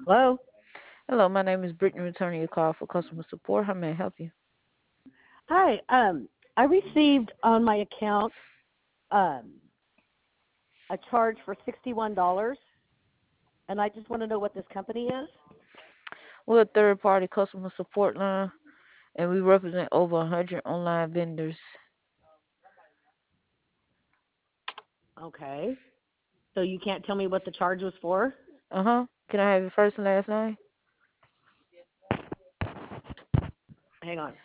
Hello. Hello, my name is Brittany, returning your call for customer support. How may I help you? Hi. I received on my account um, a charge for $61, and I just want to know what this company is. We're a third party customer support line, and we represent over 100 online vendors. Okay. So you can't tell me what the charge was for? Uh huh. Can I have your first and last name? Hang on.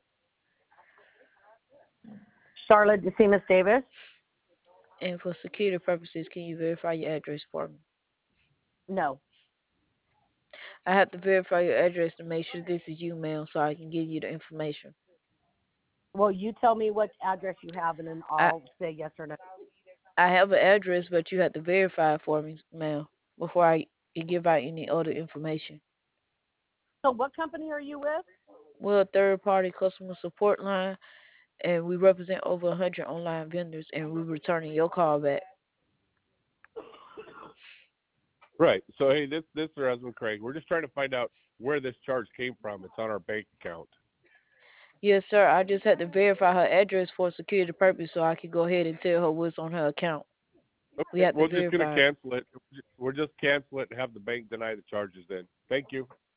Charlotte DeSimas Davis? And for security purposes, can you verify your address for me? No. I have to verify your address to make sure this is you, ma'am, so I can give you the information. Well, you tell me what address you have, and then I I'll say yes or no. I have an address, but you have to verify it for me, ma'am, before I can give out any other information. So what company are you with? We're a third party customer support line, and we represent over 100 online vendors, and we're returning your call back. Right. So hey, this is our husband Craig. We're just trying to find out where this charge came from. It's on our bank account. Yes, sir. I just had to verify her address for security purpose so I could go ahead and tell her what's on her account. We Okay, have to we're just gonna verify it. cancel it. We're just cancel it and have the bank deny the charges. Then, thank you.